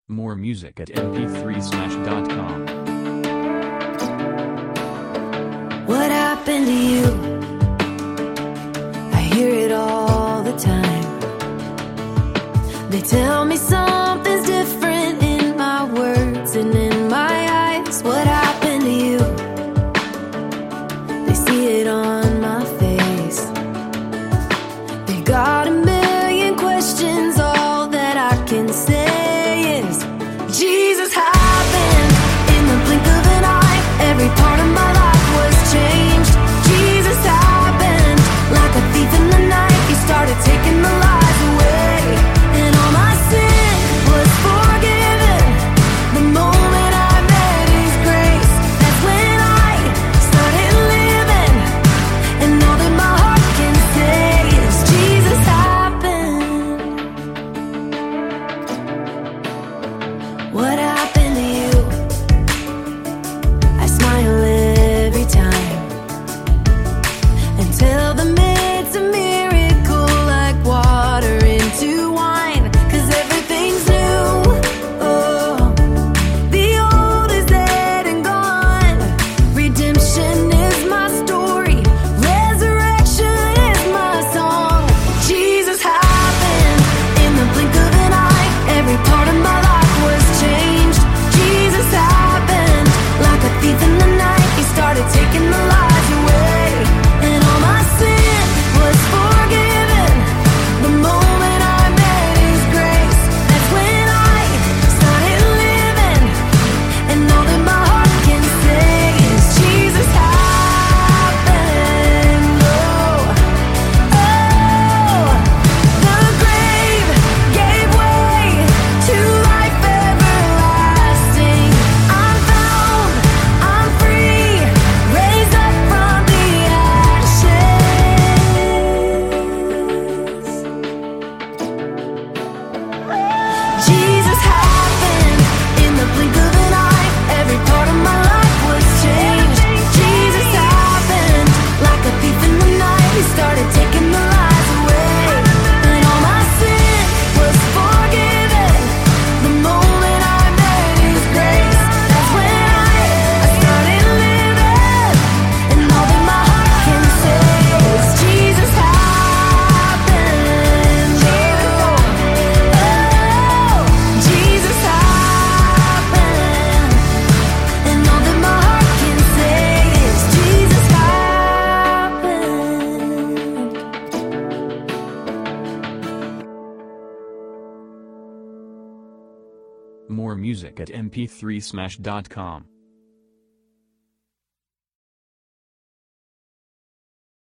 More music at mp3slash.com. What happened to you? I hear it all the time. They tell me something's different in my words and in my eyes. What happened to you? They see it on my face. They got a million questions. All that I can say is Jesus happened in the blink of an eye. Every part of my life was changed. Jesus happened like a thief in the night. He started taking the lies away, and all my sin was forgiven. The moment I met His grace, that's when I started living. And all that my heart can say is Jesus happened. What happened to you? I smile every time and tell them it's a miracle, like water into wine, 'cause everything's new. Oh, the old is dead and gone. Redemption is my story. Resurrection is my song. Jesus happened in the blink of an eye. Every part of my life was changed. Jesus happened like a thief in the night. He started taking the lies away, and all my sin was forgiven. The moment I met His grace, that's when I started living. And all that my heart can say is Jesus happened. Oh, oh, the grave gave way to life everlasting. I'm found, I'm free, raised up from the ashes. Jesus happened in the blink of an eye. Every part of my life was changed. Jesus happened like a thief in the night. He started taking the lies away, and all my sin was forgiven. The moment I met His grace, that's when I started living. And all that my heart can say is Jesus happened. Oh, Jesus happened. And all that my heart can say is Jesus happened. More music at mp3slash.com.